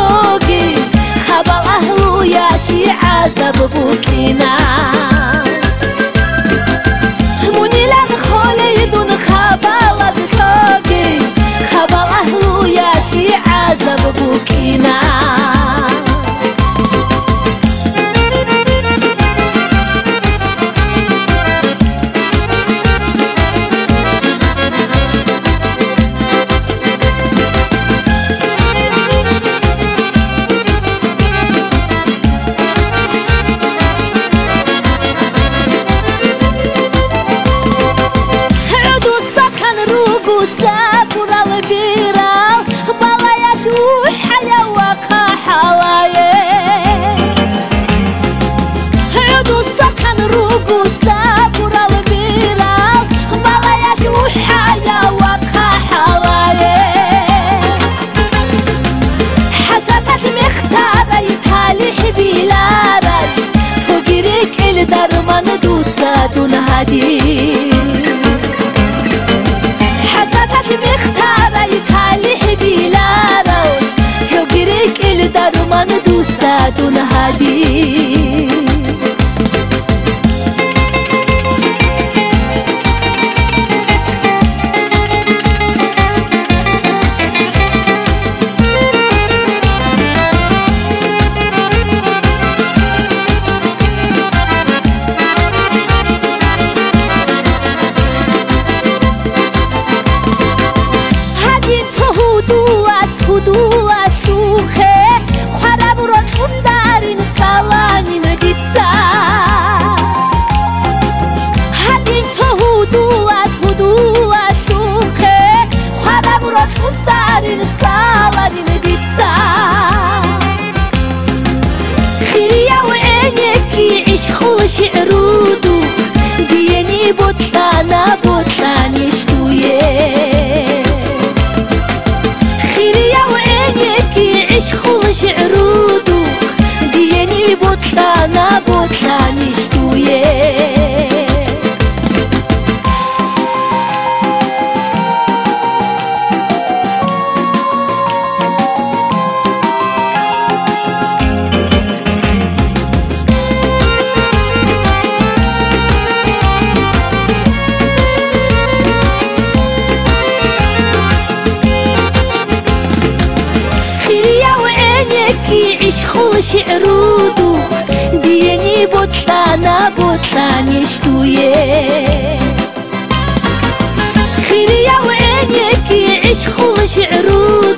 توقي خبر أهله يا في عذاب بوكينا موني لان خولي دون خبر توقي خبر أهله يا في عذاب بوكينا سافر البيرة بلايا وحيا وقع حوايه عدو السكن روبو سافر البيرة بلايا وحيا وقع حوايه حسبت مختارة يتالي حبيلارك تقريك الدرمان دوتساتون هدي مختارة يتالي حبيلارو تقريك الدرمان دوساتون هادي هدوء شوخه خراب روش وسارين سالاني نديتسا هدين هدوء شوخه خراب روش وسارين سالاني نديتسا خيريا وعينك يعيش خول شعرودو ديني بوتلانا يشتويه عيش خول شعرودو ديني بوتلانا يشتويه يعيش خول شعرودو ديني بوتلانا يشتويه خيريا وعينك يعيش خول شعرودو